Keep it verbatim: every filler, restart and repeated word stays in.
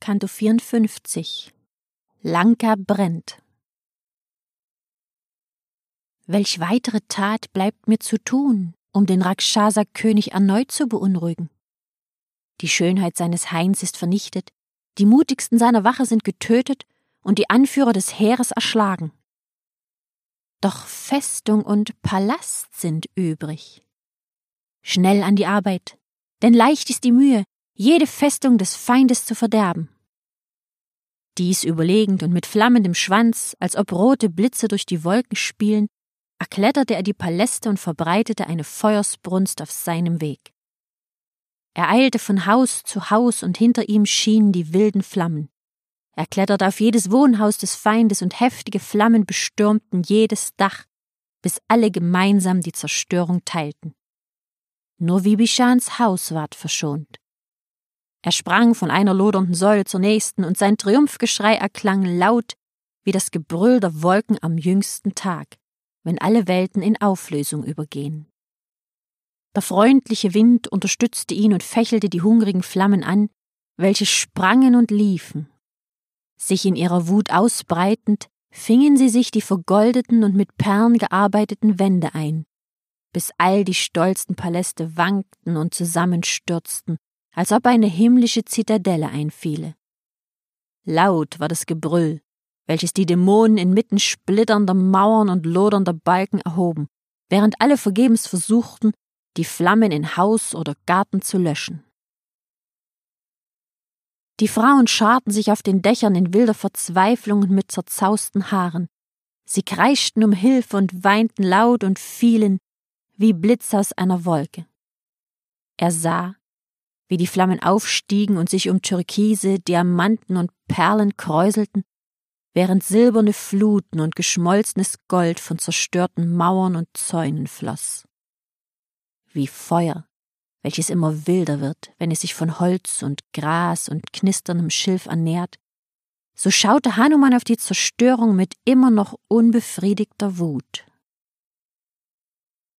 Kanto vierundfünfzig. Lanka brennt. Welch weitere Tat bleibt mir zu tun, um den Rakshasa-König erneut zu beunruhigen? Die Schönheit seines Hains ist vernichtet, die mutigsten seiner Wache sind getötet und die Anführer des Heeres erschlagen. Doch Festung und Palast sind übrig. Schnell an die Arbeit, denn leicht ist die Mühe, jede Festung des Feindes zu verderben. Dies überlegend und mit flammendem Schwanz, als ob rote Blitze durch die Wolken spielen, erkletterte er die Paläste und verbreitete eine Feuersbrunst auf seinem Weg. Er eilte von Haus zu Haus und hinter ihm schienen die wilden Flammen. Er kletterte auf jedes Wohnhaus des Feindes und heftige Flammen bestürmten jedes Dach, bis alle gemeinsam die Zerstörung teilten. Nur Vibhishans Haus ward verschont. Er sprang von einer lodernden Säule zur nächsten und sein Triumphgeschrei erklang laut wie das Gebrüll der Wolken am jüngsten Tag, wenn alle Welten in Auflösung übergehen. Der freundliche Wind unterstützte ihn und fächelte die hungrigen Flammen an, welche sprangen und liefen. Sich in ihrer Wut ausbreitend, fingen sie sich die vergoldeten und mit Perlen gearbeiteten Wände ein, bis all die stolzen Paläste wankten und zusammenstürzten, als ob eine himmlische Zitadelle einfiele. Laut war das Gebrüll, welches die Dämonen inmitten splitternder Mauern und lodernder Balken erhoben, während alle vergebens versuchten, die Flammen in Haus oder Garten zu löschen. Die Frauen scharten sich auf den Dächern in wilder Verzweiflung und mit zerzausten Haaren. Sie kreischten um Hilfe und weinten laut und fielen wie Blitze aus einer Wolke. Er sah, wie die Flammen aufstiegen und sich um Türkise, Diamanten und Perlen kräuselten, während silberne Fluten und geschmolzenes Gold von zerstörten Mauern und Zäunen floss. Wie Feuer, welches immer wilder wird, wenn es sich von Holz und Gras und knisterndem Schilf ernährt, so schaute Hanuman auf die Zerstörung mit immer noch unbefriedigter Wut.